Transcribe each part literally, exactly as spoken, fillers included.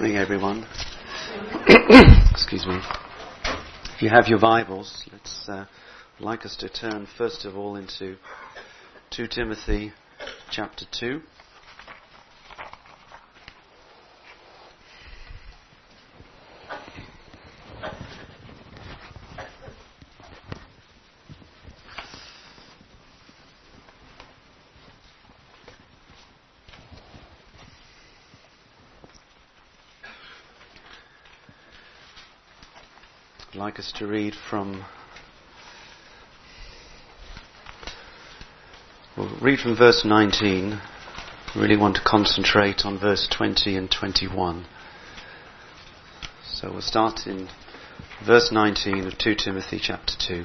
Morning, everyone. Excuse me. If you have your Bibles, let's uh, I'd like us to turn first of all into Second Timothy chapter two. I'd like us to read from we'll read from verse nineteen. I really want to concentrate on verse twenty and twenty-one. So we'll start in verse nineteen of Second Timothy chapter two.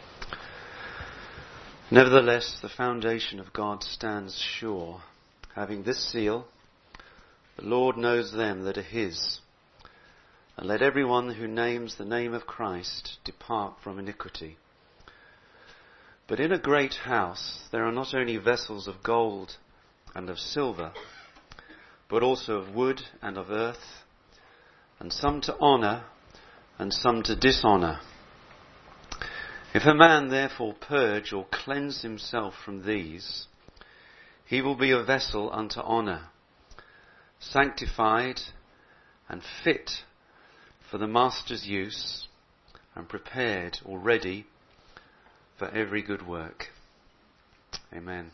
Nevertheless, the foundation of God stands sure, having this seal: the Lord knows them that are his. And let everyone who names the name of Christ depart from iniquity. But in a great house there are not only vessels of gold and of silver, but also of wood and of earth, and some to honour and some to dishonour. If a man therefore purge or cleanse himself from these, he will be a vessel unto honour, sanctified and fit for the master's use, and prepared already for every good work. Amen.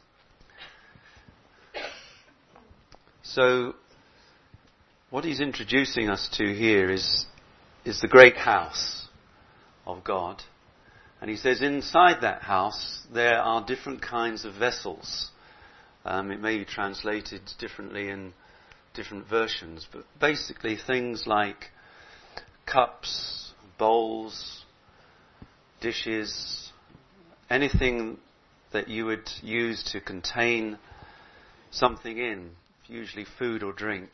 So, what he's introducing us to here is, is the great house of God. And he says inside that house there are different kinds of vessels. Um, it may be translated differently in different versions, but basically things like cups, bowls, dishes, anything that you would use to contain something in, usually food or drink.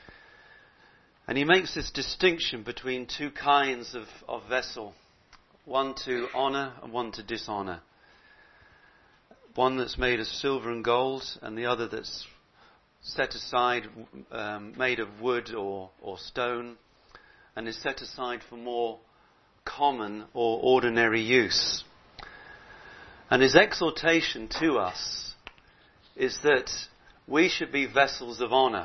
And he makes this distinction between two kinds of, of vessel, one to honour and one to dishonour. One that's made of silver and gold, and the other that's set aside, um, made of wood or, or stone, and is set aside for more common or ordinary use. And his exhortation to us is that we should be vessels of honour.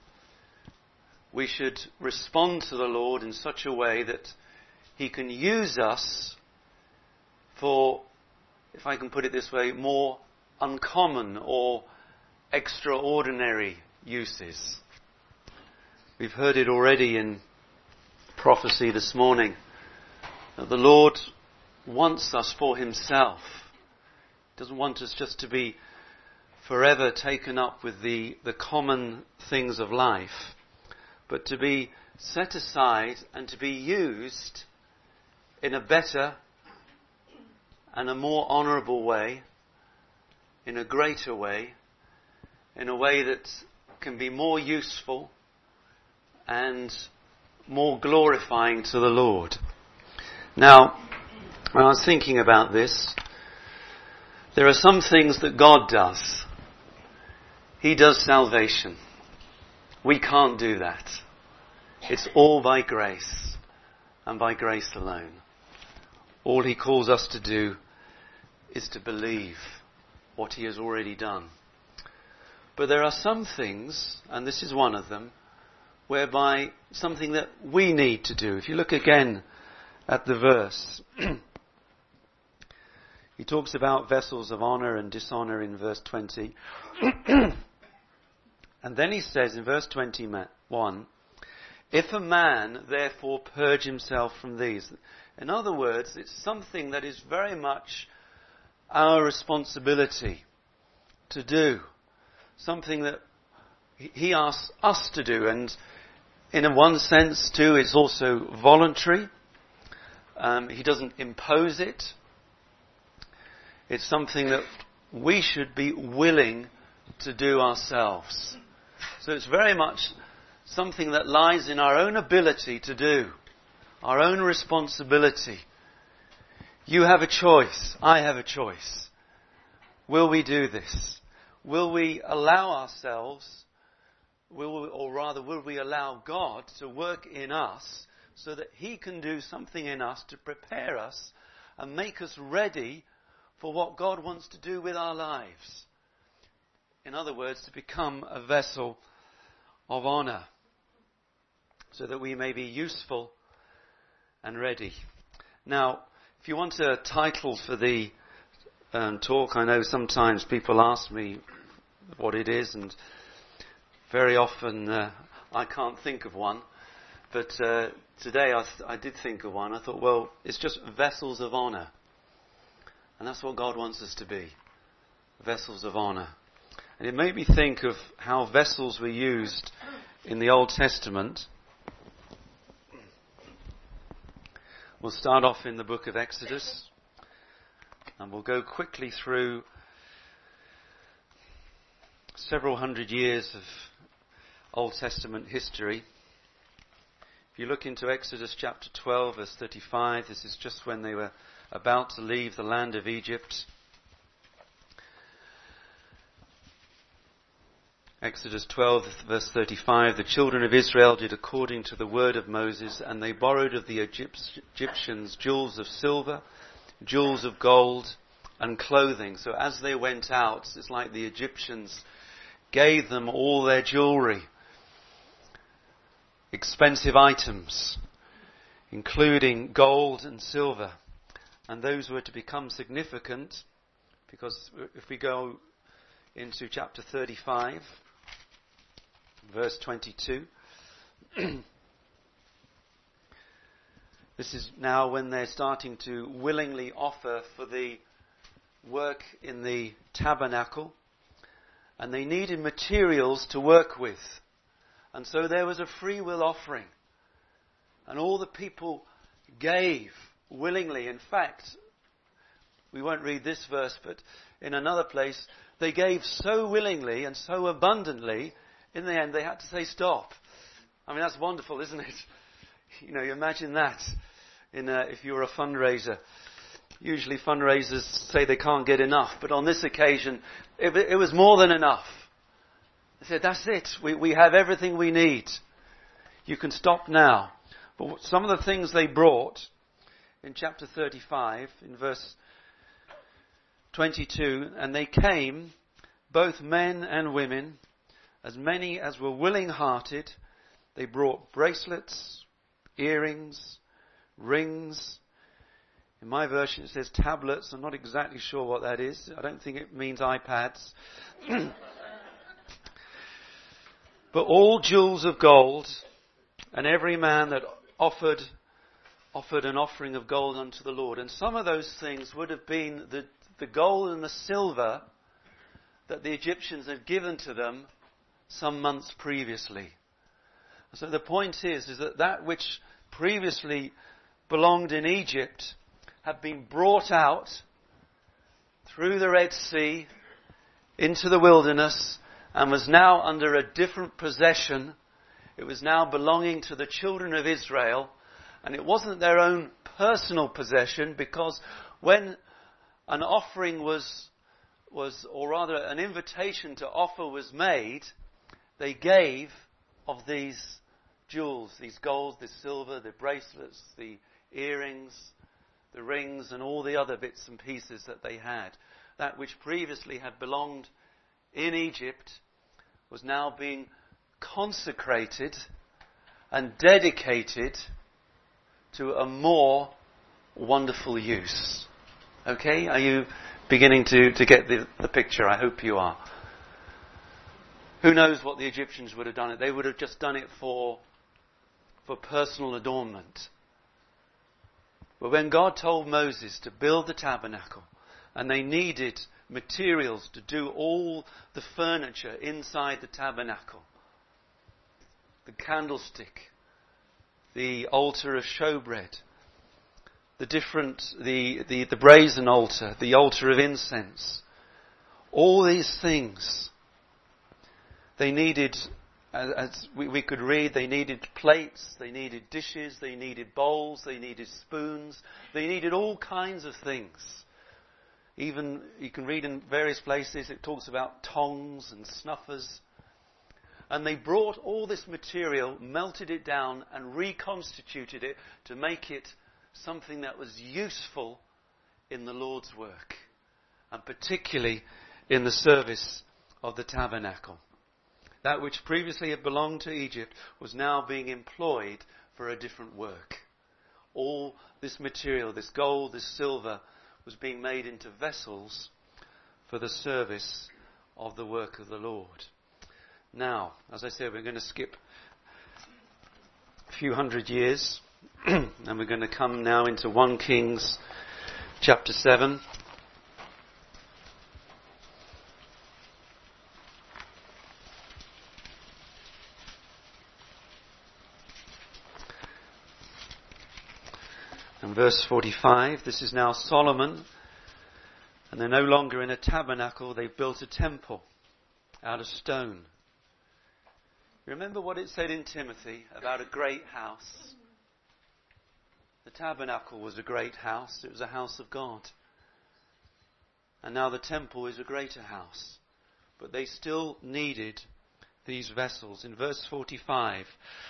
We should respond to the Lord in such a way that he can use us for, if I can put it this way, more uncommon or extraordinary uses. We've heard it already in prophecy this morning, that the Lord wants us for himself. He doesn't want us just to be forever taken up with the, the common things of life, but to be set aside and to be used in a better and a more honourable way, in a greater way, in a way that can be more useful and more glorifying to the Lord. Now, when I was thinking about this, there are some things that God does. He does salvation. We can't do that. It's all by grace, and by grace alone. All he calls us to do is to believe what he has already done. But there are some things, and this is one of them, whereby something that we need to do. If you look again at the verse, he talks about vessels of honour and dishonour in verse twenty. And then he says in verse twenty-one, if a man therefore purge himself from these. In other words, it's something that is very much our responsibility to do. Something that he asks us to do, and in one sense too it's also voluntary. Um, he doesn't impose it. It's something that we should be willing to do ourselves. So it's very much something that lies in our own ability to do, our own responsibility. You have a choice, I have a choice. Will we do this? Will we allow ourselves, will we, or rather would we allow God to work in us so that he can do something in us to prepare us and make us ready for what God wants to do with our lives. In other words, to become a vessel of honour, so that we may be useful and ready. Now, if you want a title for the um, talk, I know sometimes people ask me what it is, and very often uh, I can't think of one. But uh, today I, th- I did think of one. I thought, well, it's just vessels of honour. And that's what God wants us to be. Vessels of honour. And it made me think of how vessels were used in the Old Testament. We'll start off in the book of Exodus. And we'll go quickly through several hundred years of Old Testament history. If you look into Exodus chapter twelve, verse thirty-five, this is just when they were about to leave the land of Egypt. Exodus twelve, verse thirty-five, the children of Israel did according to the word of Moses, and they borrowed of the Egyptians jewels of silver, jewels of gold, and clothing. So as they went out, it's like the Egyptians gave them all their jewelry, expensive items, including gold and silver. And those were to become significant, because if we go into chapter thirty-five, verse twenty-two, this is now when they're starting to willingly offer for the work in the tabernacle, and they needed materials to work with. And so there was a free will offering. And all the people gave willingly. In fact, we won't read this verse, but in another place, they gave so willingly and so abundantly, in the end they had to say stop. I mean, that's wonderful, isn't it? You know, you imagine that in a, if you were a fundraiser. Usually fundraisers say they can't get enough, but on this occasion, it, it was more than enough. They said, that's it. We, we have everything we need. You can stop now. But some of the things they brought in chapter thirty-five, in verse twenty-two, and they came, both men and women, as many as were willing-hearted. They brought bracelets, earrings, rings. In my version it says tablets. I'm not exactly sure what that is. I don't think it means iPads. But all jewels of gold, and every man that offered offered an offering of gold unto the Lord. And some of those things would have been the, the gold and the silver that the Egyptians had given to them some months previously. So the point is, is that that which previously belonged in Egypt had been brought out through the Red Sea into the wilderness, and was now under a different possession. It was now belonging to the children of Israel, and it wasn't their own personal possession, because when an offering was, was, or rather an invitation to offer was made, they gave of these jewels, these gold, the silver, the bracelets, the earrings, the rings, and all the other bits and pieces that they had. That which previously had belonged in Egypt was now being consecrated and dedicated to a more wonderful use. Okay? Are you beginning to, to get the, the picture? I hope you are. Who knows what the Egyptians would have done it? They would have just done it for, for personal adornment. But when God told Moses to build the tabernacle, and they needed materials to do all the furniture inside the tabernacle, the candlestick, the altar of showbread, the different, the, the, the brazen altar, the altar of incense, all these things, they needed, as we, we could read, they needed plates, they needed dishes, they needed bowls, they needed spoons, they needed all kinds of things. Even, you can read in various places, it talks about tongs and snuffers. And they brought all this material, melted it down, and reconstituted it to make it something that was useful in the Lord's work, and particularly in the service of the tabernacle. That which previously had belonged to Egypt was now being employed for a different work. All this material, this gold, this silver, was being made into vessels for the service of the work of the Lord. Now, as I said, we're going to skip a few hundred years and we're going to come now into First Kings chapter seven. And verse forty-five, this is now Solomon, and they're no longer in a tabernacle, they've built a temple out of stone. Remember what it said in Timothy about a great house? The tabernacle was a great house. It was a house of God. And now the temple is a greater house. But they still needed these vessels. In verse forty-five,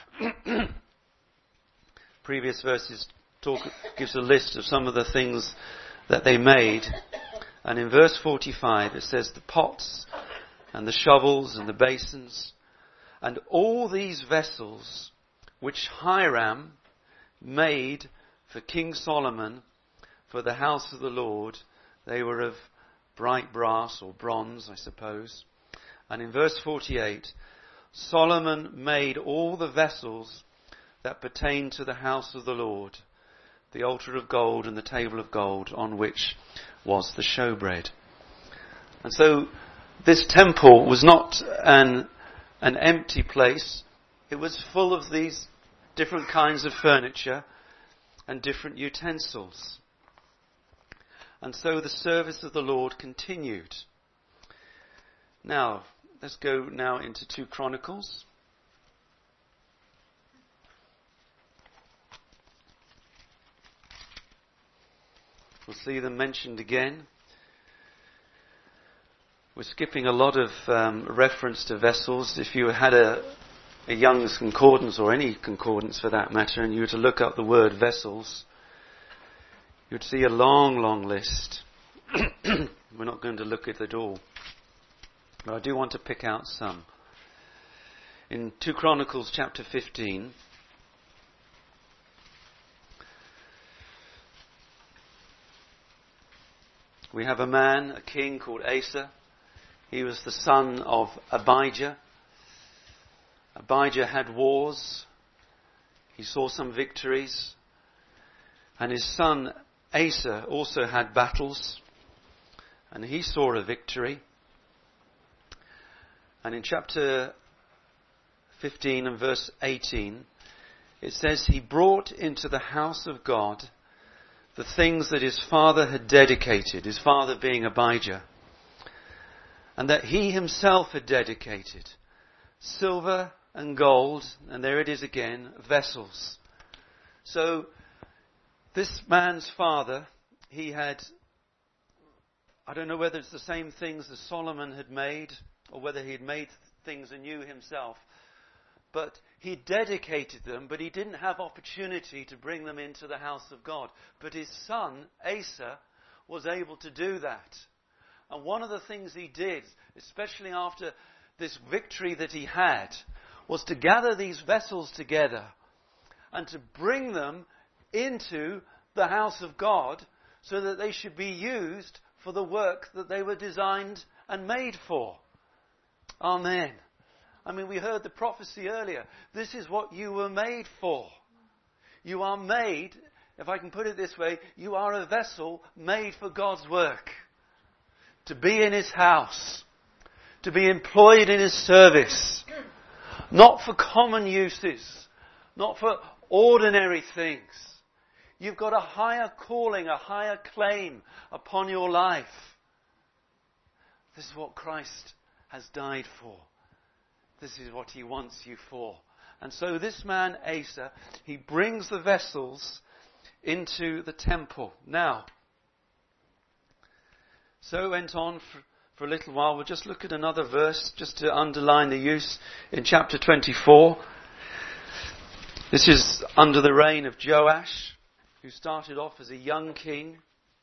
previous verses talk, gives a list of some of the things that they made. And in verse forty-five it says the pots and the shovels and the basins and all these vessels which Hiram made for King Solomon for the house of the Lord, they were of bright brass or bronze, I suppose. And in verse forty-eight, Solomon made all the vessels that pertained to the house of the Lord, the altar of gold and the table of gold on which was the showbread. And so this temple was not an an empty place. It was full of these different kinds of furniture and different utensils. And so the service of the Lord continued. Now, let's go now into Second Chronicles. We'll see them mentioned again. We're skipping a lot of um, reference to vessels. If you had a, a Young's Concordance, or any concordance for that matter, and you were to look up the word vessels, you'd see a long, long list. We're not going to look at it all. But I do want to pick out some. In Second Chronicles chapter fifteen, we have a man, a king called Asa. He was the son of Abijah. Abijah had wars. He saw some victories. And his son Asa also had battles. And he saw a victory. And in chapter fifteen and verse eighteen, it says, he brought into the house of God the things that his father had dedicated, his father being Abijah, and that he himself had dedicated, silver and gold, and there it is again, vessels. So this man's father, he had, I don't know whether it's the same things that Solomon had made, or whether he had made things anew himself, but he dedicated them, but he didn't have opportunity to bring them into the house of God. But his son, Asa, was able to do that. And one of the things he did, especially after this victory that he had, was to gather these vessels together and to bring them into the house of God so that they should be used for the work that they were designed and made for. Amen. I mean, we heard the prophecy earlier. This is what you were made for. You are made, if I can put it this way, you are a vessel made for God's work. To be in His house. To be employed in His service. Not for common uses. Not for ordinary things. You've got a higher calling, a higher claim upon your life. This is what Christ has died for. This is what He wants you for. And so this man, Asa, he brings the vessels into the temple. Now, so it went on for for a little while. We'll just look at another verse just to underline the use in chapter twenty-four. This is under the reign of Joash, who started off as a young king.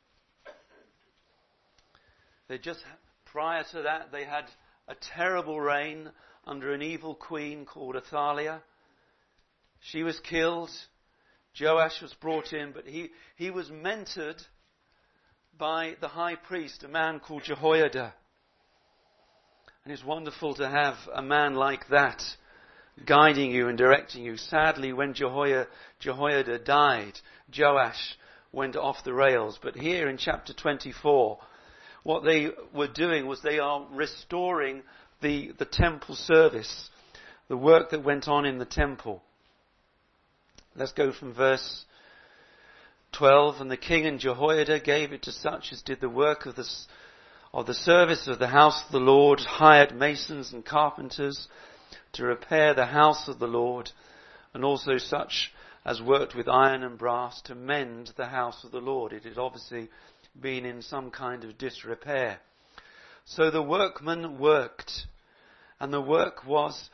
They just, prior to that, they had a terrible reign under an evil queen called Athaliah. She was killed. Joash was brought in, but he, he was mentored by the high priest, a man called Jehoiada. And it's wonderful to have a man like that guiding you and directing you. Sadly, when Jehoiada, Jehoiada died, Joash went off the rails. But here in chapter twenty-four, what they were doing was they are restoring the, the temple service, the work that went on in the temple. Let's go from verse twelve. And the king and Jehoiada gave it to such as did the work of the, of the service of the house of the Lord, hired masons and carpenters to repair the house of the Lord, and also such as worked with iron and brass to mend the house of the Lord. It had obviously been in some kind of disrepair. So the workmen worked, and the work was,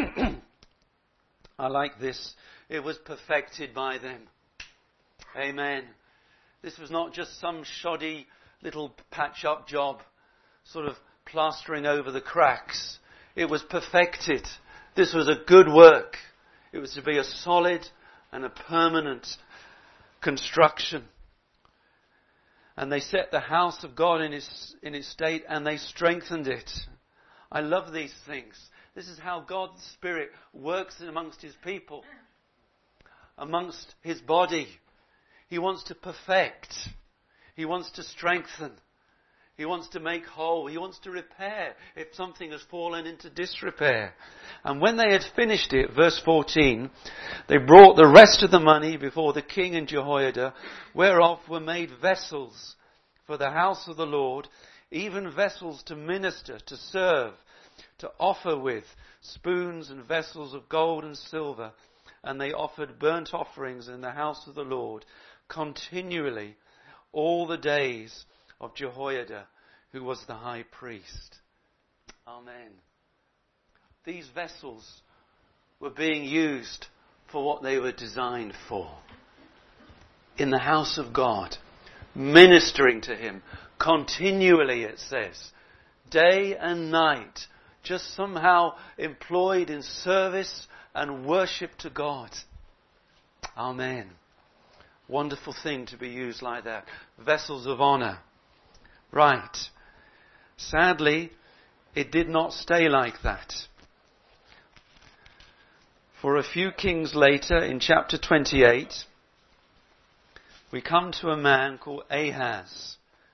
I like this, it was perfected by them. Amen. This was not just some shoddy little patch-up job, sort of plastering over the cracks. It was perfected. This was a good work. It was to be a solid and a permanent construction. And they set the house of God in its, in its state, and they strengthened it. I love these things. This is how God's Spirit works amongst His people, amongst His body. He wants to perfect. He wants to strengthen. He wants to make whole. He wants to repair if something has fallen into disrepair. And when they had finished it, verse fourteen, they brought the rest of the money before the king and Jehoiada, whereof were made vessels for the house of the Lord, even vessels to minister, to serve, to offer with, spoons and vessels of gold and silver. And they offered burnt offerings in the house of the Lord continually all the days of Jehoiada, who was the high priest. Amen. These vessels were being used for what they were designed for. In the house of God, ministering to Him continually, it says, day and night, just somehow employed in service and worship to God. Amen. Wonderful thing to be used like that. Vessels of honour. Right. Sadly, it did not stay like that. For a few kings later, in chapter twenty-eight, we come to a man called Ahaz.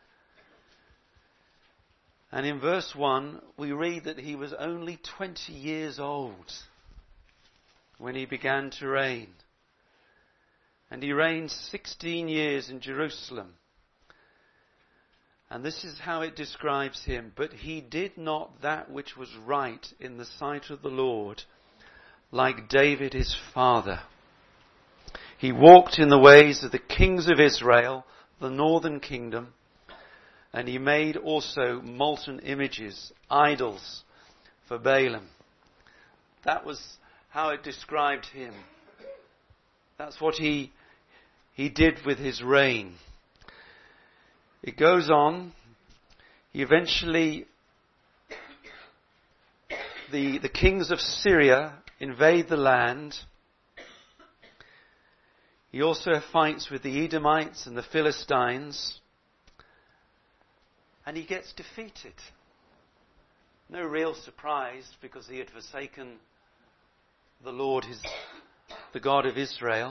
And in verse one, we read that he was only twenty years old when he began to reign. And he reigned sixteen years in Jerusalem. And this is how it describes him. But he did not that which was right in the sight of the Lord, like David his father. He walked in the ways of the kings of Israel, the northern kingdom, and he made also molten images, idols, for Balaam. That was how it described him. That's what he, he did with his reign. It goes on. He eventually, the, the kings of Syria invade the land. He also fights with the Edomites and the Philistines. And he gets defeated. No real surprise, because he had forsaken the Lord, his, the God of Israel.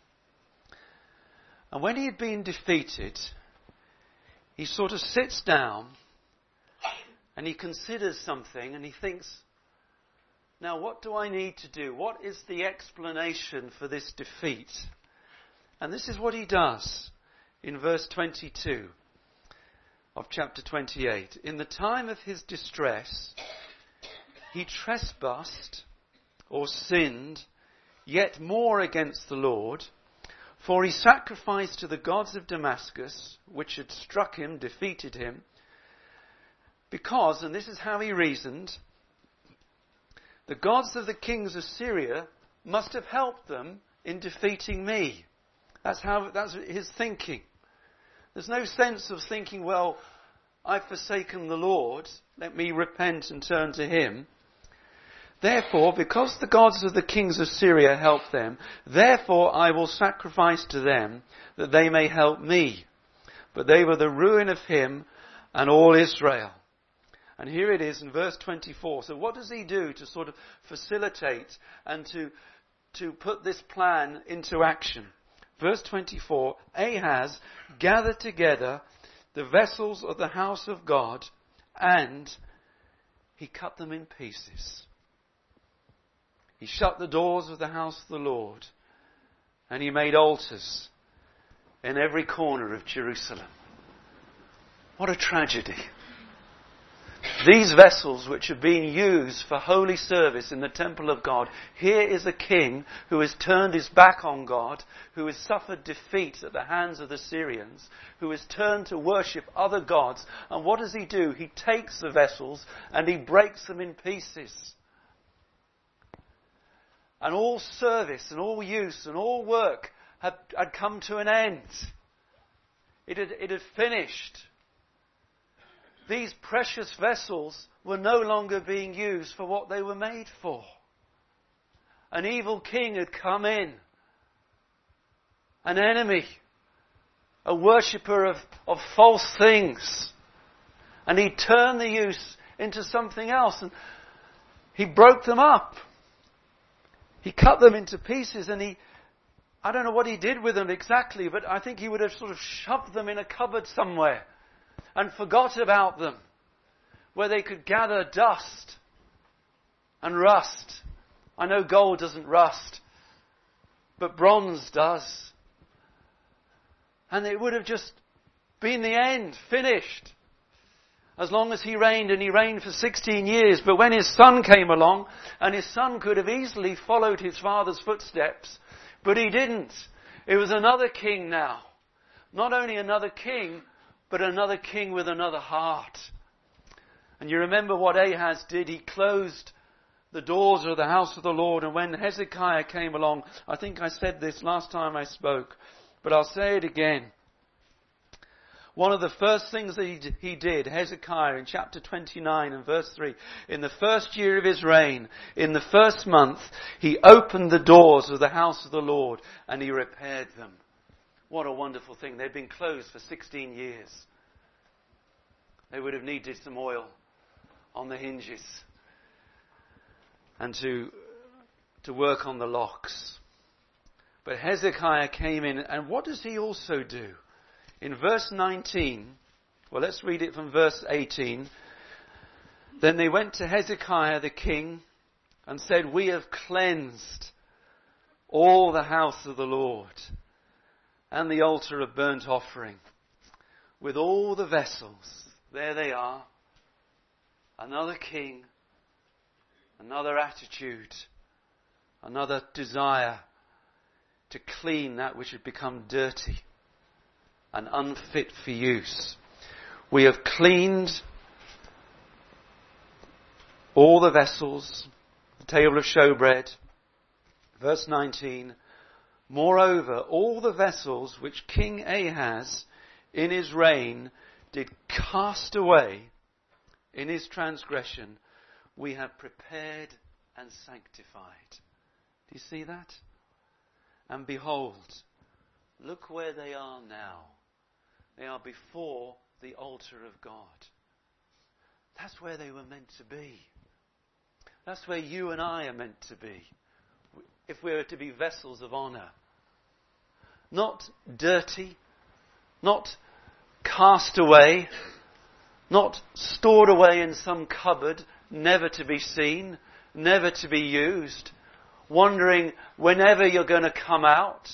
And when he had been defeated, he sort of sits down and he considers something and he thinks, now what do I need to do? What is the explanation for this defeat? And this is what he does in verse twenty-two of chapter twenty-eight. In the time of his distress, he trespassed or sinned yet more against the Lord, for he sacrificed to the gods of Damascus, which had struck him, defeated him, Because, and this is how he reasoned, the gods of the kings of Syria must have helped them in defeating me. That's how, that's his thinking. There's no sense of thinking, well, I've forsaken the Lord, let me repent and turn to him. Therefore, because the gods of the kings of Syria helped them, therefore I will sacrifice to them that they may help me. But they were the ruin of him and all Israel. And here it is in verse twenty-four. So what does he do to sort of facilitate and to, to put this plan into action? Verse twenty-four, Ahaz gathered together the vessels of the house of God and he cut them in pieces. He shut the doors of the house of the Lord and he made altars in every corner of Jerusalem. What a tragedy. These vessels which have been used for holy service in the temple of God, here is a king who has turned his back on God, who has suffered defeat at the hands of the Syrians, who has turned to worship other gods. And what does he do? He takes the vessels and he breaks them in pieces. And all service and all use and all work had, had come to an end. It had, it had finished. These precious vessels were no longer being used for what they were made for. An evil king had come in. An enemy. A worshipper of, of false things. And he turned the use into something else. And he broke them up. He cut them into pieces and he, I don't know what he did with them exactly, but I think he would have sort of shoved them in a cupboard somewhere and forgot about them, where they could gather dust and rust. I know gold doesn't rust, but bronze does. And it would have just been the end, finished. As long as he reigned, and he reigned for sixteen years. But when his son came along, and his son could have easily followed his father's footsteps, but he didn't. It was another king now. Not only another king, but another king with another heart. And you remember what Ahaz did? He closed the doors of the house of the Lord. And when Hezekiah came along, I think I said this last time I spoke, but I'll say it again. One of the first things that he, he did, Hezekiah, in chapter twenty-nine and verse three, in the first year of his reign, in the first month, he opened the doors of the house of the Lord and he repaired them. What a wonderful thing. They'd been closed for sixteen years. They would have needed some oil on the hinges and to, to work on the locks. But Hezekiah came in, and what does he also do? In verse nineteen, well, let's read it from verse eighteen. Then they went to Hezekiah the king and said, "We have cleansed all the house of the Lord and the altar of burnt offering with all the vessels." There they are. Another king, another attitude, another desire to clean that which had become dirty and unfit for use. We have cleaned all the vessels, the table of showbread. Verse nineteen. Moreover, all the vessels which King Ahaz in his reign did cast away in his transgression, we have prepared and sanctified. Do you see that? And behold, look where they are now. They are before the altar of God. That's where they were meant to be. That's where you and I are meant to be. If we are to be vessels of honour. Not dirty, not cast away, not stored away in some cupboard, never to be seen, never to be used, wondering whenever you're going to come out.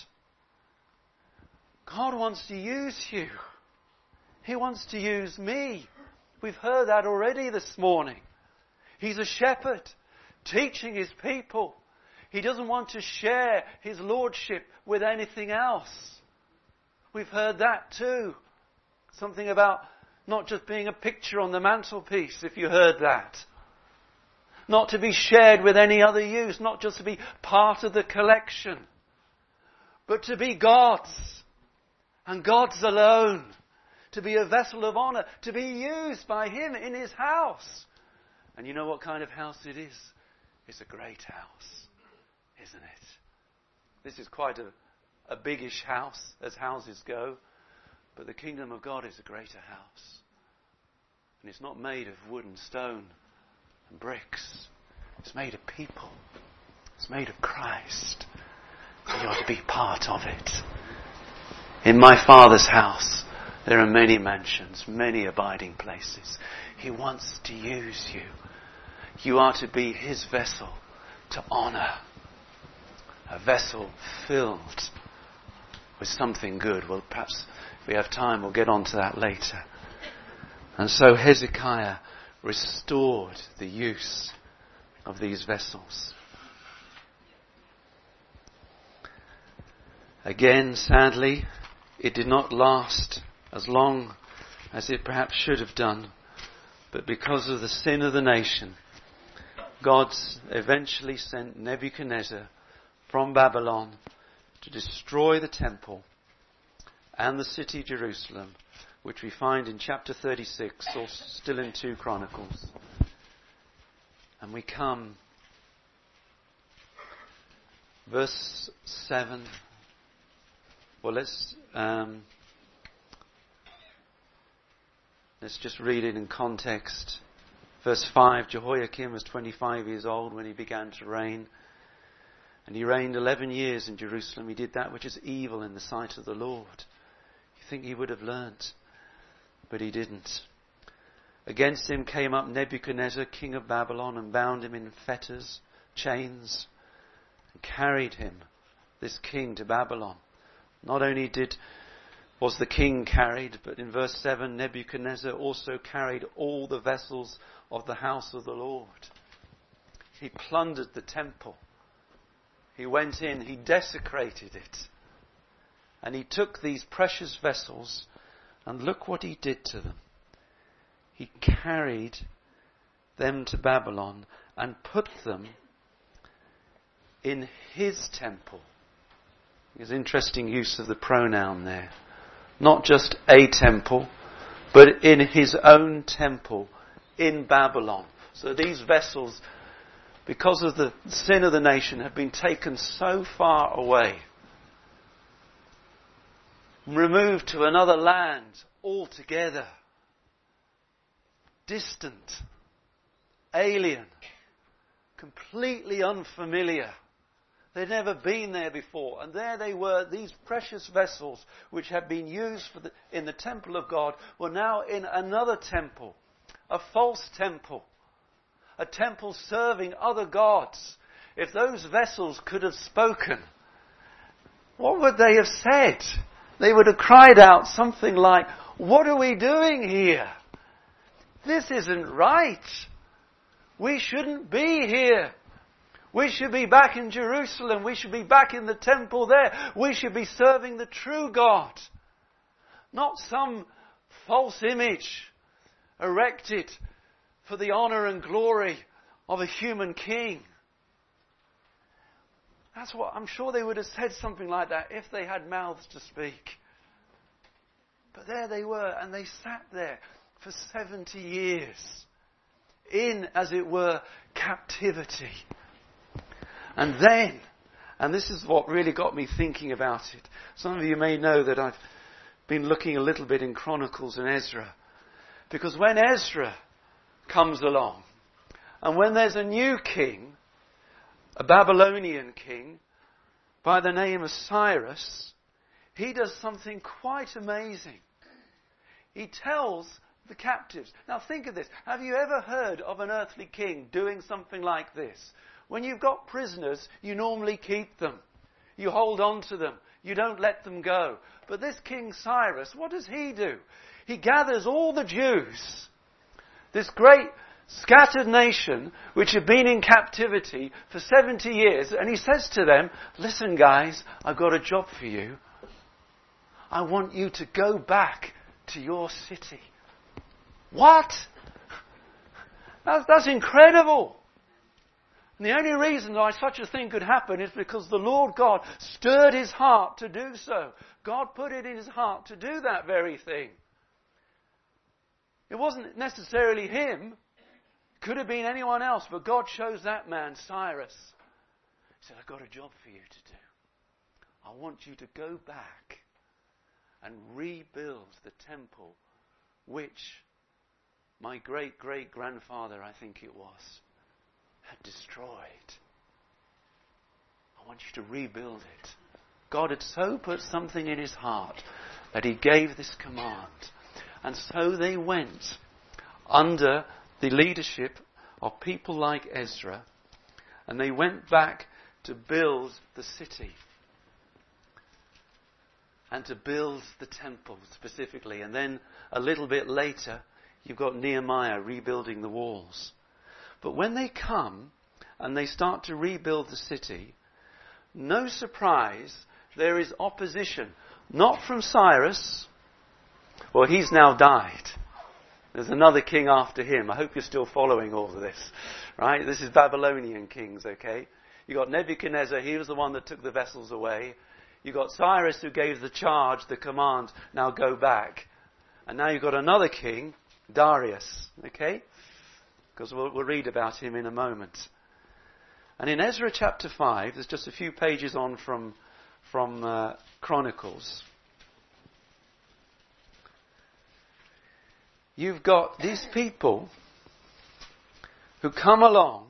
God wants to use you. He wants to use me. We've heard that already this morning. He's a shepherd teaching his people. He doesn't want to share his lordship with anything else. We've heard that too. Something about Not just being a picture on the mantelpiece, if you heard that. Not to be shared with any other use, not just to be part of the collection, but to be God's, and God's alone. To be a vessel of honour, to be used by Him in His house. And you know what kind of house it is? It's a great house, isn't it? This is quite a, a biggish house, as houses go. But the kingdom of God is a greater house. And it's not made of wood and stone and bricks. It's made of people. It's made of Christ. And you ought to be part of it. In my Father's house, there are many mansions, many abiding places. He wants to use you. You are to be His vessel to honour. A vessel filled with something good. Well, perhaps if we have time, we'll get on to that later. And so Hezekiah restored the use of these vessels. Again, sadly, it did not last as long as it perhaps should have done. But because of the sin of the nation, God eventually sent Nebuchadnezzar from Babylon to destroy the temple and the city Jerusalem, which we find in chapter thirty-six, or still in two Chronicles. And we come, verse seven. Well, let's um, let's just read it in context. Verse five, Jehoiakim was twenty-five years old when he began to reign. And he reigned eleven years in Jerusalem. He did that which is evil in the sight of the Lord. You think he would have learnt, but he didn't. Against him came up Nebuchadnezzar, king of Babylon, and bound him in fetters, chains, and carried him, this king, to Babylon. Not only did was the king carried, but in verse seven, Nebuchadnezzar also carried all the vessels of the house of the Lord. He plundered the temple. He went in, he desecrated it. And he took these precious vessels, and look what he did to them. He carried them to Babylon and put them in his temple. There's interesting use of the pronoun there. Not just a temple, but in his own temple in Babylon. So these vessels, because of the sin of the nation, have been taken so far away, removed to another land altogether, distant, alien, completely unfamiliar. They'd never been there before. And there they were, these precious vessels which had been used for the, in the temple of God, were now in another temple, a false temple, a temple serving other gods. If those vessels could have spoken, what would they have said? They would have cried out something like, "What are we doing here? This isn't right. We shouldn't be here. We should be back in Jerusalem. We should be back in the temple there. We should be serving the true God. Not some false image erected for the honour and glory of a human king." That's what I'm sure they would have said, something like that, if they had mouths to speak. But there they were, and they sat there for seventy years in, as it were, captivity. And then, and this is what really got me thinking about it. Some of you may know that I've been looking a little bit in Chronicles and Ezra. Because when Ezra comes along, and when there's a new king, a Babylonian king, by the name of Cyrus, he does something quite amazing. He tells the captives. Now think of this. Have you ever heard of an earthly king doing something like this? When you've got prisoners, you normally keep them. You hold on to them. You don't let them go. But this King Cyrus, what does he do? He gathers all the Jews, this great scattered nation which had been in captivity for seventy years, and he says to them, "Listen guys, I've got a job for you. I want you to go back to your city. What? That's, that's incredible. And the only reason why such a thing could happen is because the Lord God stirred his heart to do so. God put it in his heart to do that very thing. It wasn't necessarily him. It could have been anyone else, but God chose that man, Cyrus. He said, I've got a job for you to do. I want you to go back and rebuild the temple which my great-great-grandfather, I think it was, had destroyed. I want you to rebuild it. God had so put something in his heart that he gave this command. And so they went under the leadership of people like Ezra, and they went back to build the city and to build the temple specifically. And then a little bit later, you've got Nehemiah rebuilding the walls. But when they come and they start to rebuild the city, no surprise, there is opposition. Not from Cyrus. Well, he's now died. There's another king after him. I hope you're still following all of this. Right? This is Babylonian kings, okay? You got Nebuchadnezzar, he was the one that took the vessels away. You got Cyrus who gave the charge, the command, now go back. And now you've got another king, Darius, okay? Because we'll, we'll read about him in a moment. And in Ezra chapter five, there's just a few pages on from, from uh, Chronicles. You've got these people who come along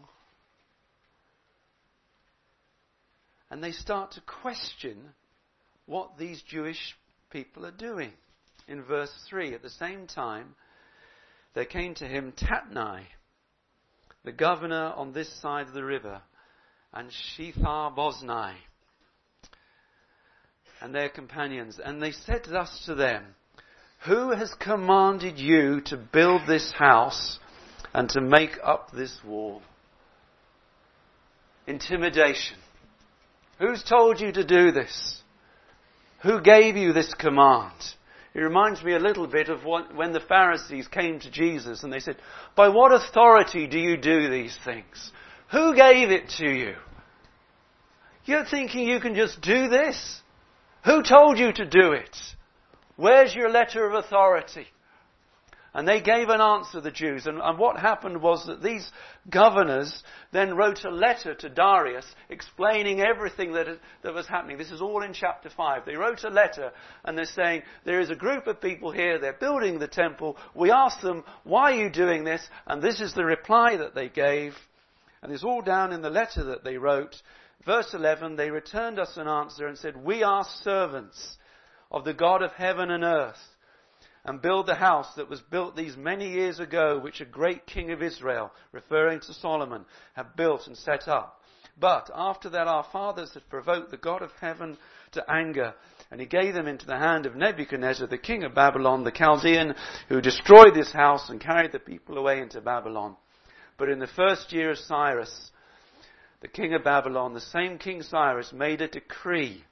and they start to question what these Jewish people are doing. In verse three, at the same time, there came to him Tatnai, the governor on this side of the river, and Shethar-boznai, and their companions. And they said thus to them, who has commanded you to build this house and to make up this wall? Intimidation. Who's told you to do this? Who gave you this command? It reminds me a little bit of what, when the Pharisees came to Jesus and they said, by what authority do you do these things? Who gave it to you? You're thinking you can just do this? Who told you to do it? Where's your letter of authority? And they gave an answer, the Jews. And, and what happened was that these governors then wrote a letter to Darius explaining everything that, that was happening. This is all in chapter five. They wrote a letter and they're saying, there is a group of people here, they're building the temple. We asked them, why are you doing this? And this is the reply that they gave. And it's all down in the letter that they wrote. Verse eleven, they returned us an answer and said, we are servants of the God of heaven and earth, and build the house that was built these many years ago, which a great king of Israel, referring to Solomon, had built and set up. But after that our fathers had provoked the God of heaven to anger, and he gave them into the hand of Nebuchadnezzar, the king of Babylon, the Chaldean, who destroyed this house and carried the people away into Babylon. But in the first year of Cyrus, the king of Babylon, the same King Cyrus, made a decree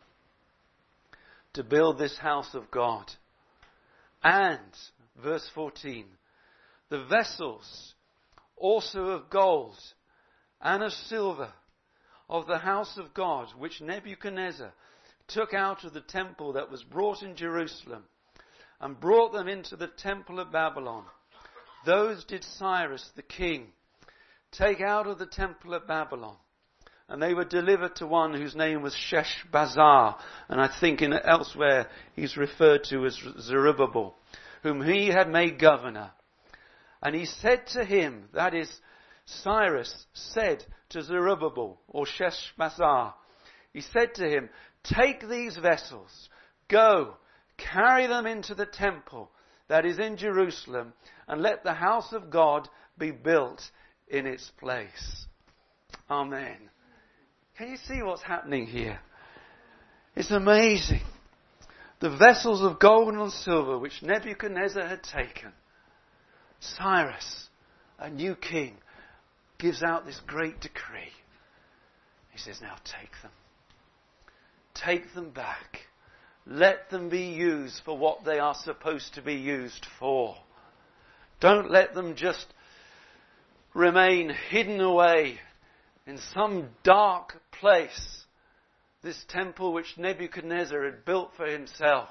to build this house of God. And, verse fourteen, the vessels also of gold and of silver of the house of God, which Nebuchadnezzar took out of the temple that was brought in Jerusalem, and brought them into the temple of Babylon, those did Cyrus the king take out of the temple of Babylon. And they were delivered to one whose name was Sheshbazzar. And I think in elsewhere he's referred to as Zerubbabel, whom he had made governor. And he said to him, that is, Cyrus said to Zerubbabel, or Sheshbazzar, he said to him, take these vessels, go, carry them into the temple that is in Jerusalem, and let the house of God be built in its place. Amen. Can you see what's happening here? It's amazing. The vessels of gold and silver which Nebuchadnezzar had taken, Cyrus, a new king, gives out this great decree. He says, now take them. Take them back. Let them be used for what they are supposed to be used for. Don't let them just remain hidden away in some dark place. This temple which Nebuchadnezzar had built for himself.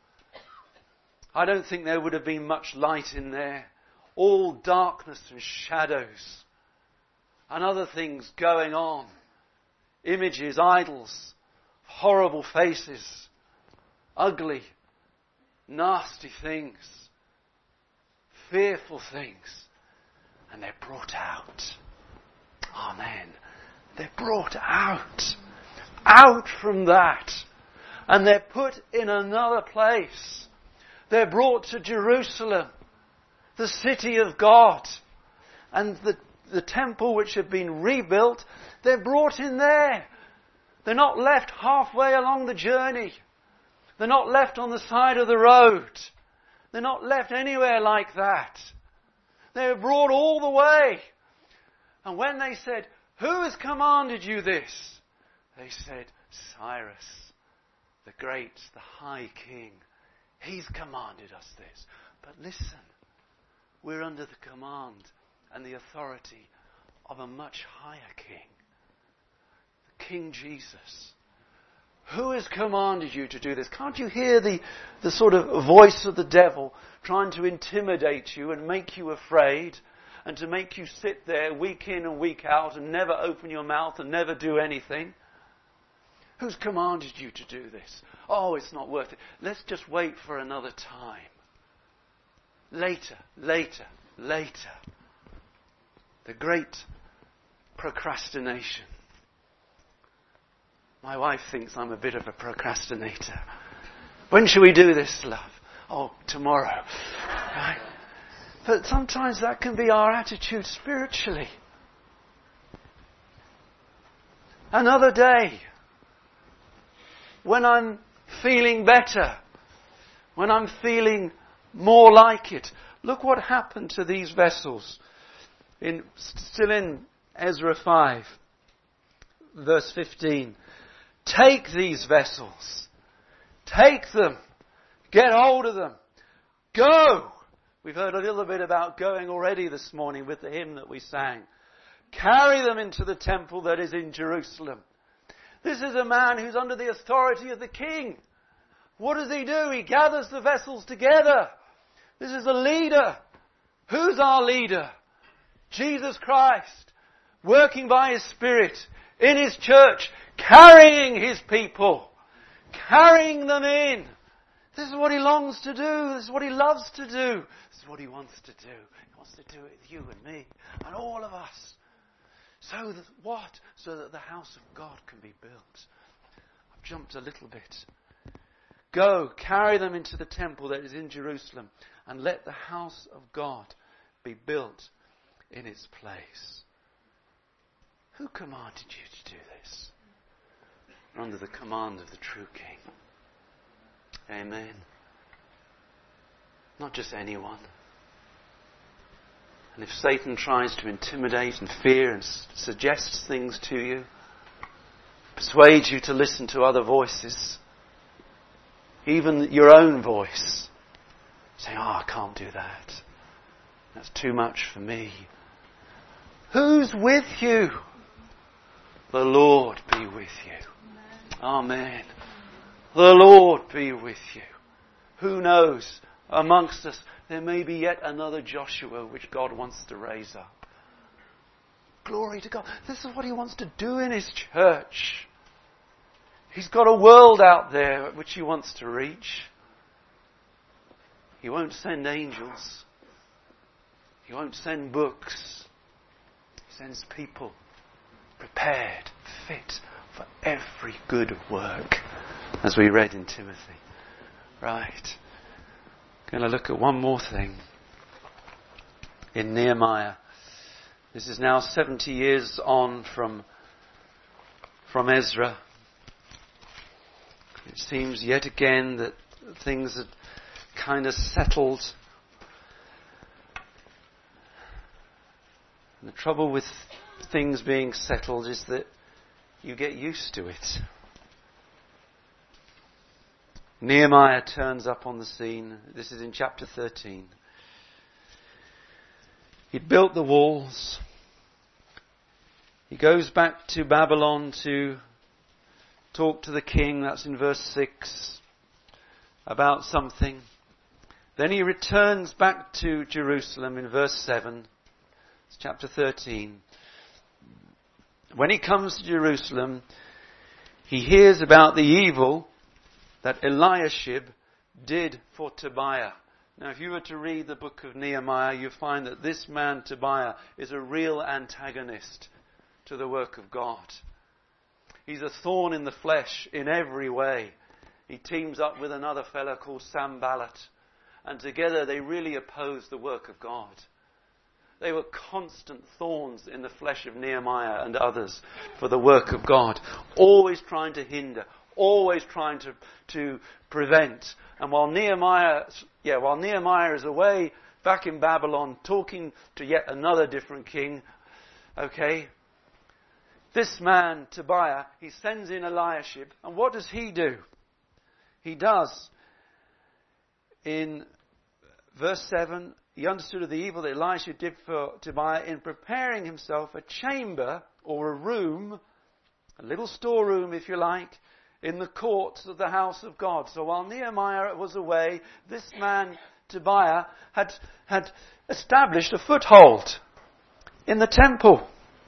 I don't think there would have been much light in there. All darkness and shadows and other things going on. Images, idols, horrible faces, ugly, nasty things, fearful things. And they're brought out. Amen. They're brought out. Out from that. And they're put in another place. They're brought to Jerusalem, the city of God. And the, the temple which had been rebuilt, they're brought in there. They're not left halfway along the journey. They're not left on the side of the road. They're not left anywhere like that. They were brought all the way. And when they said, "Who has commanded you this?" They said, "Cyrus, the great, the high king. He's commanded us this." But listen, we're under the command and the authority of a much higher king. The King Jesus. Who has commanded you to do this? Can't you hear the, the sort of voice of the devil trying to intimidate you and make you afraid and to make you sit there week in and week out and never open your mouth and never do anything? Who's commanded you to do this? Oh, it's not worth it. Let's just wait for another time. Later, later, later. The great procrastination. My wife thinks I'm a bit of a procrastinator. When shall we do this, love? Oh, tomorrow. Right? But sometimes that can be our attitude spiritually. Another day. When I'm feeling better. When I'm feeling more like it. Look what happened to these vessels. In, still in Ezra five. Verse fifteen. Take these vessels. Take them. Get hold of them. Go. We've heard a little bit about going already this morning with the hymn that we sang. Carry them into the temple that is in Jerusalem. This is a man who's under the authority of the king. What does he do? He gathers the vessels together. This is a leader. Who's our leader? Jesus Christ. Working by His Spirit in His church. Carrying His people. Carrying them in. This is what He longs to do. This is what He loves to do. This is what He wants to do. He wants to do it with you and me and all of us. So that what? So that the house of God can be built. I've jumped a little bit. Go, carry them into the temple that is in Jerusalem and let the house of God be built in its place. Who commanded you to do this? Under the command of the true King. Amen. Not just anyone. And if Satan tries to intimidate and fear and s- suggests things to you, persuades you to listen to other voices, even your own voice, saying, "Oh, I can't do that. That's too much for me." Who's with you? The Lord be with you. Amen. The Lord be with you. Who knows? Amongst us, there may be yet another Joshua which God wants to raise up. Glory to God. This is what He wants to do in His church. He's got a world out there which He wants to reach. He won't send angels. He won't send books. He sends people prepared, fit for every good work, as we read in Timothy. Right. Going to look at one more thing. In Nehemiah. This is now seventy years on from, from Ezra. It seems yet again that things had kind of settled. And the trouble with things being settled is that you get used to it. Nehemiah turns up on the scene. This is in chapter thirteen. He'd built the walls. He goes back to Babylon to talk to the king, that's in verse six, about something. Then he returns back to Jerusalem in verse seven, it's chapter thirteen. When he comes to Jerusalem, he hears about the evil that Eliashib did for Tobiah. Now, if you were to read the book of Nehemiah, you find that this man, Tobiah, is a real antagonist to the work of God. He's a thorn in the flesh in every way. He teams up with another fellow called Sanballat, and together they really oppose the work of God. They were constant thorns in the flesh of Nehemiah and others for the work of God, always trying to hinder, always trying to, to prevent. And while Nehemiah, yeah, while Nehemiah is away back in Babylon talking to yet another different king, okay, this man, Tobiah, he sends in Eliashib. And what does he do? He does, in verse seven, he understood of the evil that Elisha did for Tobiah in preparing himself a chamber or a room, a little storeroom if you like, in the courts of the house of God. So while Nehemiah was away, this man, Tobiah, had, had established a foothold in the temple.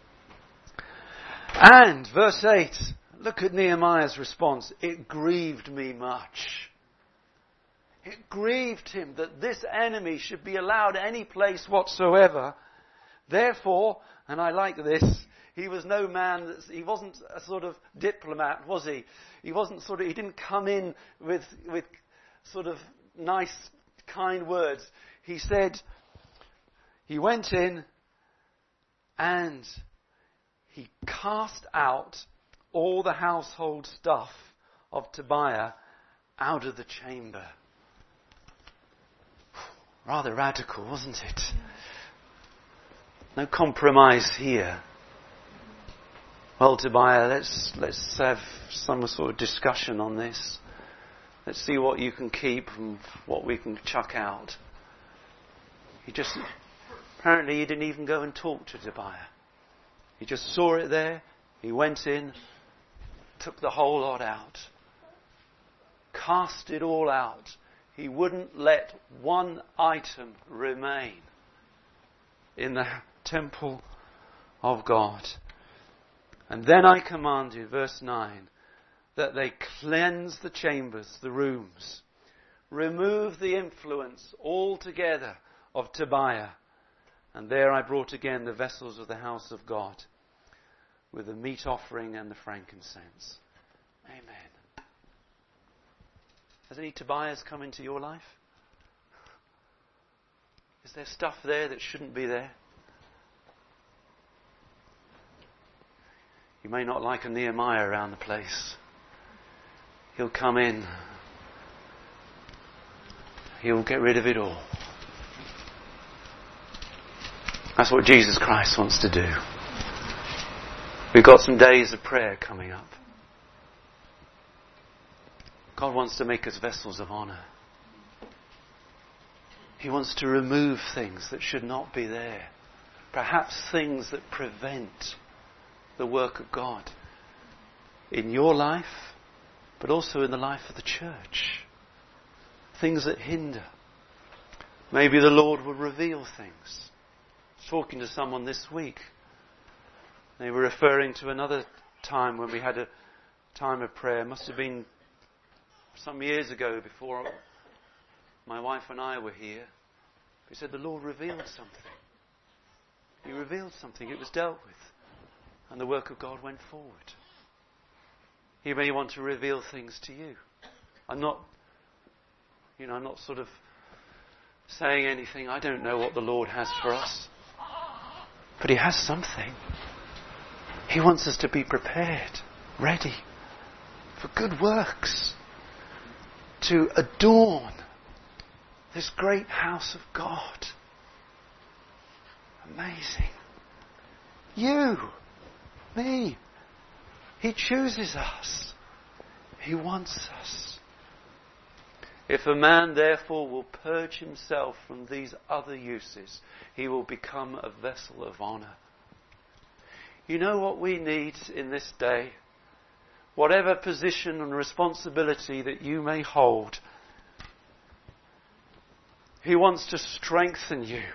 And, verse eight, look at Nehemiah's response. It grieved me much. It grieved him that this enemy should be allowed any place whatsoever. Therefore, and I like this, he was no man, that, he wasn't a sort of diplomat, was he? He wasn't sort of, he didn't come in with, with sort of nice, kind words. He said, he went in and he cast out all the household stuff of Tobiah out of the chamber. Rather radical, wasn't it? No compromise here. Well, Tobiah, let's let's have some sort of discussion on this. Let's see what you can keep and what we can chuck out. He just, apparently he didn't even go and talk to Tobiah. He just saw it there. He went in, took the whole lot out. Cast it all out. He wouldn't let one item remain in the temple of God. And then I commanded, verse nine, that they cleanse the chambers, the rooms, remove the influence altogether of Tobiah. And there I brought again the vessels of the house of God with the meat offering and the frankincense. Amen. Has any Tobiahs come into your life? Is there stuff there that shouldn't be there? You may not like a Nehemiah around the place. He'll come in. He'll get rid of it all. That's what Jesus Christ wants to do. We've got some days of prayer coming up. God wants to make us vessels of honour. He wants to remove things that should not be there. Perhaps things that prevent the work of God in your life, but also in the life of the church. Things that hinder. Maybe the Lord will reveal things. I was talking to someone this week. They were referring to another time when we had a time of prayer. It must have been some years ago before my wife and I were here. He said the Lord revealed something. He revealed something. It was dealt with. And the work of God went forward. He may want to reveal things to you. I'm not, you know, I'm not sort of saying anything. I don't know what the Lord has for us. But He has something. He wants us to be prepared, ready for good works, to adorn this great house of God. Amazing. You, me. He chooses us. He wants us. If a man therefore will purge himself from these other uses, he will become a vessel of honour. You know what we need in this day? Whatever position and responsibility that you may hold, He wants to strengthen you.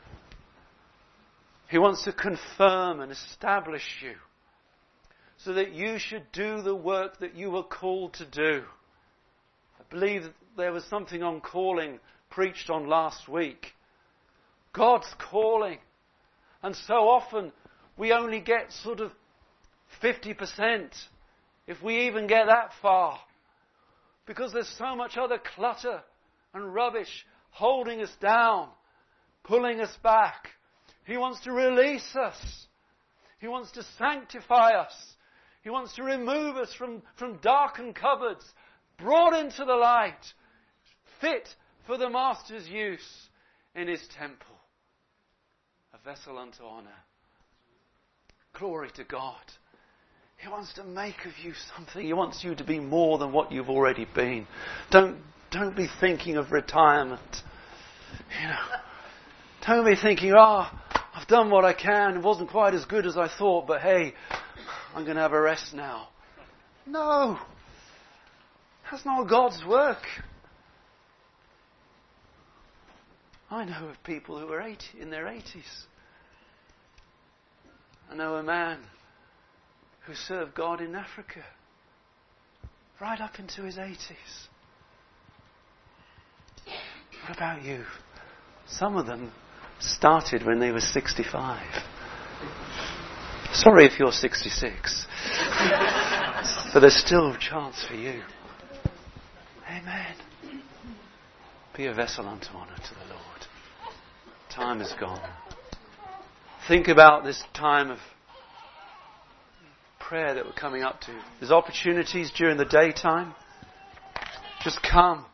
He wants to confirm and establish you so that you should do the work that you were called to do. I believe there was something on calling preached on last week. God's calling. And so often we only get sort of fifty percent, if we even get that far. Because there's so much other clutter and rubbish holding us down, pulling us back. He wants to release us. He wants to sanctify us. He wants to remove us from, from darkened cupboards, brought into the light, fit for the Master's use in His temple. A vessel unto honour. Glory to God. He wants to make of you something. He wants you to be more than what you've already been. Don't, don't be thinking of retirement. You know, don't be thinking, oh, I've done what I can. It wasn't quite as good as I thought, but hey, I'm going to have a rest now. No. That's not God's work. I know of people who are eighty, in their eighties. I know a man who served God in Africa right up into his eighties. What about you? Some of them started when they were sixty-five. Sorry if you're sixty-six. But there's still a chance for you. Amen. Be a vessel unto honour to the Lord. Time is gone. Think about this time of prayer that we're coming up to. There's opportunities during the daytime. Just come.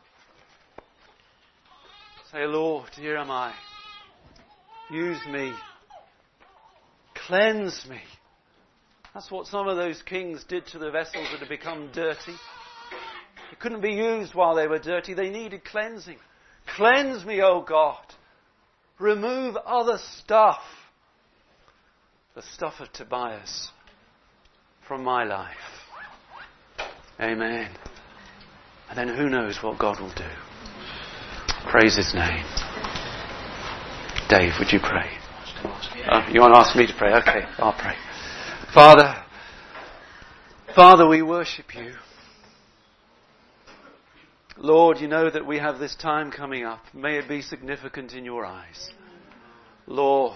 Say, Lord, here am I. Use me. Cleanse me. That's what some of those kings did to the vessels that had become dirty. They couldn't be used while they were dirty. They needed cleansing. Cleanse me, O God. Remove other stuff. The stuff of Tobias from my life. Amen. And then who knows what God will do. Praise His name. Dave, would you pray? Oh, you want to ask me to pray? Okay, I'll pray. Father, Father, we worship you. Lord, you know that we have this time coming up. May it be significant in your eyes. Lord,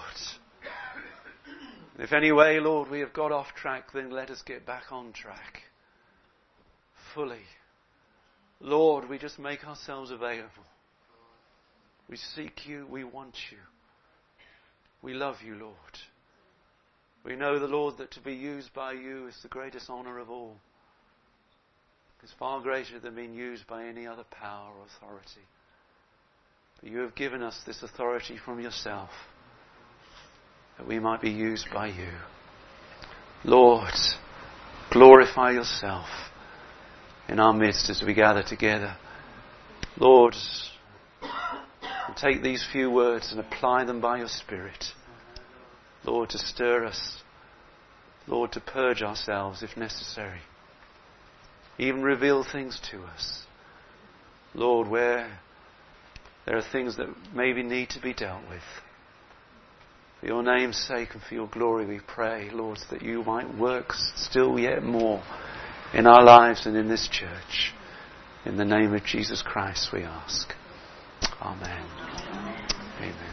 if any way, Lord, we have got off track, then let us get back on track. Fully. Lord, we just make ourselves available. We seek you, we want you. We love you, Lord. We know, the Lord, that to be used by you is the greatest honour of all. It's far greater than being used by any other power or authority. But you have given us this authority from yourself, that we might be used by you. Lord, glorify yourself in our midst as we gather together. Lord, take these few words and apply them by your Spirit. Lord, to stir us. Lord, to purge ourselves if necessary. Even reveal things to us. Lord, where there are things that maybe need to be dealt with. For your name's sake and for your glory we pray, Lord, that you might work still yet more in our lives and in this church. In the name of Jesus Christ we ask. Amen. Amen.